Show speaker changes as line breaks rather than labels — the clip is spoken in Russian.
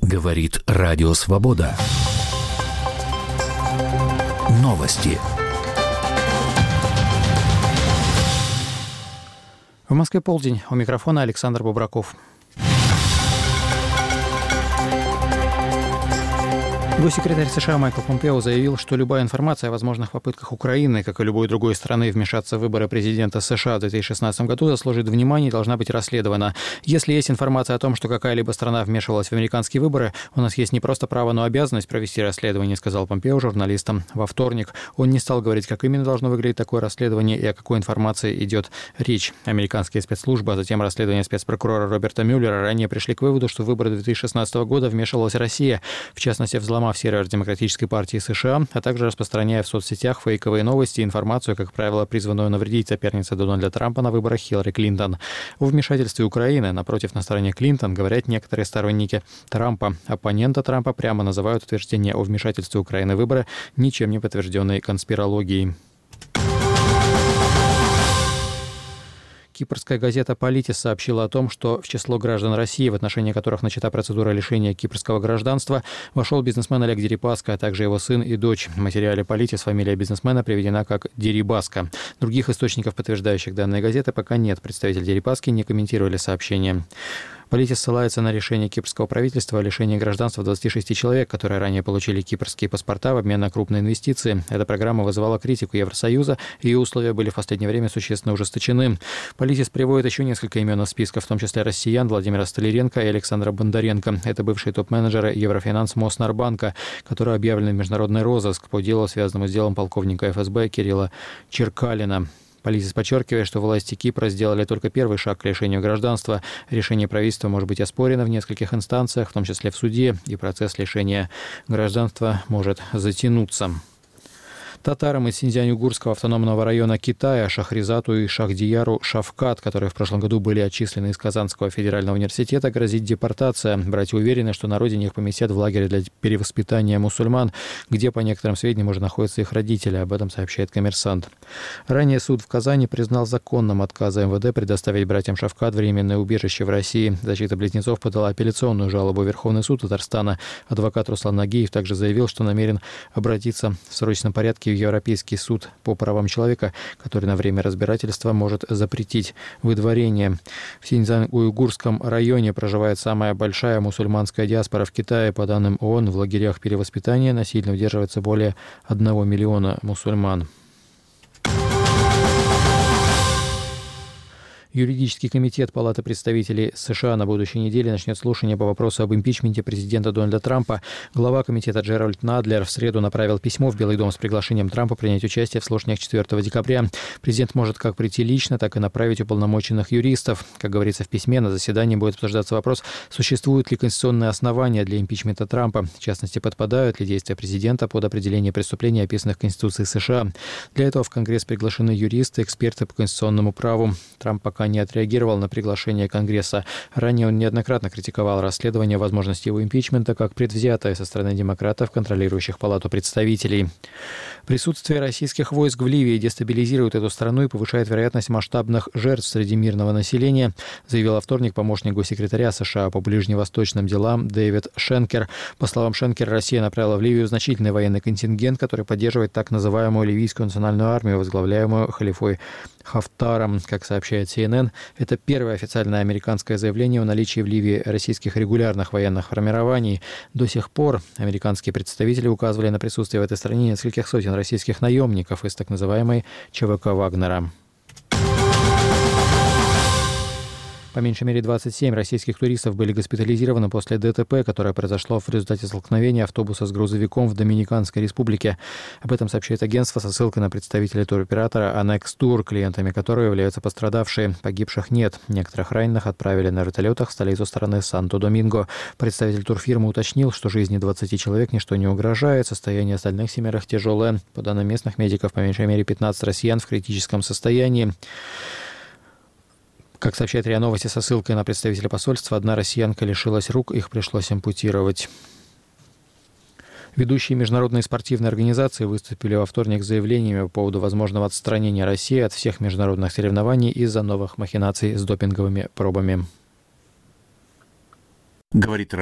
Говорит Радио Свобода. Новости.
В Москве полдень. У микрофона Александр Бубраков. Госсекретарь США Майкл Помпео заявил, что любая информация о возможных попытках Украины, как и любой другой страны, вмешаться в выборы президента США в 2016 году заслужит внимания и должна быть расследована. Если есть информация о том, что какая-либо страна вмешивалась в американские выборы, у нас есть не просто право, но обязанность провести расследование, сказал Помпео журналистам во вторник. Он не стал говорить, как именно должно выглядеть такое расследование и о какой информации идет речь. Американские спецслужбы, а затем расследование спецпрокурора Роберта Мюллера ранее пришли к выводу, что в выборы 2016 года вмешивалась Россия, в частности, взломав сервер Демократической партии США, а также распространяя в соцсетях фейковые новости и информацию, как правило, призванную навредить сопернице Дональда Трампа на выборах Хиллари Клинтон. О вмешательстве Украины, напротив, на стороне Клинтон говорят некоторые сторонники Трампа. Оппонента Трампа прямо называют утверждение о вмешательстве Украины в выборы ничем не подтвержденной конспирологией. Кипрская газета «Политис» сообщила о том, что в число граждан России, в отношении которых начата процедура лишения кипрского гражданства, вошел бизнесмен Олег Дерипаска, а также его сын и дочь. В материале «Политис» фамилия бизнесмена приведена как Дерибаска. Других источников, подтверждающих данные газеты, пока нет. Представители Дерипаски не комментировали сообщение. «Политис» ссылается на решение кипрского правительства о лишении гражданства 26 человек, которые ранее получили кипрские паспорта в обмен на крупные инвестиции. Эта программа вызывала критику Евросоюза, и ее условия были в последнее время существенно ужесточены. «Политис» приводит еще несколько имен из списка, в том числе россиян Владимира Столяренко и Александра Бондаренко. Это бывшие топ-менеджеры Еврофинанс Моснарбанка, которые объявлены в международный розыск по делу, связанному с делом полковника ФСБ Кирилла Черкалина. «Политис» подчеркивает, что власти Кипра сделали только первый шаг к лишению гражданства. Решение правительства может быть оспорено в нескольких инстанциях, в том числе в суде, и процесс лишения гражданства может затянуться. Татарам из Синьцзянь-Угурского автономного района Китая Шахризату и Шахдияру Шавкат, которые в прошлом году были отчислены из Казанского федерального университета, грозит депортация. Братья уверены, что на родине их поместят в лагерь для перевоспитания мусульман, где, по некоторым сведениям, уже находятся их родители. Об этом сообщает «Коммерсант». Ранее суд в Казани признал законным отказ МВД предоставить братьям Шавкат временное убежище в России. Защита близнецов подала апелляционную жалобу в Верховный суд Татарстана. Адвокат Руслан Нагиев также заявил, что намерен обратиться в срочном порядке в Европейский суд по правам человека, который на время разбирательства может запретить выдворение. В Синьцзянь-Уйгурском районе проживает самая большая мусульманская диаспора в Китае. По данным ООН, в лагерях перевоспитания насильно удерживается более 1 миллиона мусульман. Юридический комитет Палаты представителей США на будущей неделе начнет слушание по вопросу об импичменте президента Дональда Трампа. Глава комитета Джеральд Надлер в среду направил письмо в Белый дом с приглашением Трампа принять участие в слушаниях 4 декабря. Президент может как прийти лично, так и направить уполномоченных юристов. Как говорится в письме, на заседании будет обсуждаться вопрос, существуют ли конституционные основания для импичмента Трампа. В частности, подпадают ли действия президента под определение преступлений, описанных в Конституции США. Для этого в Конгресс приглашены юристы, эксперты по конституционному праву. Трамп пока не отреагировал на приглашение Конгресса. Ранее он неоднократно критиковал расследование возможности его импичмента как предвзятое со стороны демократов, контролирующих Палату представителей. Присутствие российских войск в Ливии дестабилизирует эту страну и повышает вероятность масштабных жертв среди мирного населения, заявил во вторник помощник госсекретаря США по ближневосточным делам Дэвид Шенкер. По словам Шенкера, Россия направила в Ливию значительный военный контингент, который поддерживает так называемую ливийскую национальную армию, возглавляемую халифой Хафтаром. Как сообщает CNN, это первое официальное американское заявление о наличии в Ливии российских регулярных военных формирований. До сих пор американские представители указывали на присутствие в этой стране нескольких сотен российских наемников из так называемой ЧВК Вагнера. По меньшей мере 27 российских туристов были госпитализированы после ДТП, которое произошло в результате столкновения автобуса с грузовиком в Доминиканской республике. Об этом сообщает агентство со ссылкой на представителя туроператора Annex Tour, клиентами которого являются пострадавшие. Погибших нет. Некоторых раненых отправили на вертолетах в столицу страны Санто-Доминго. Представитель турфирмы уточнил, что жизни 20 человек ничто не угрожает, состояние остальных 7 тяжелое. По данным местных медиков, по меньшей мере 15 россиян в критическом состоянии. Как сообщает РИА Новости со ссылкой на представителя посольства, одна россиянка лишилась рук, их пришлось ампутировать. Ведущие международные спортивные организации выступили во вторник с заявлениями по поводу возможного отстранения России от всех международных соревнований из-за новых махинаций с допинговыми пробами.
Говорит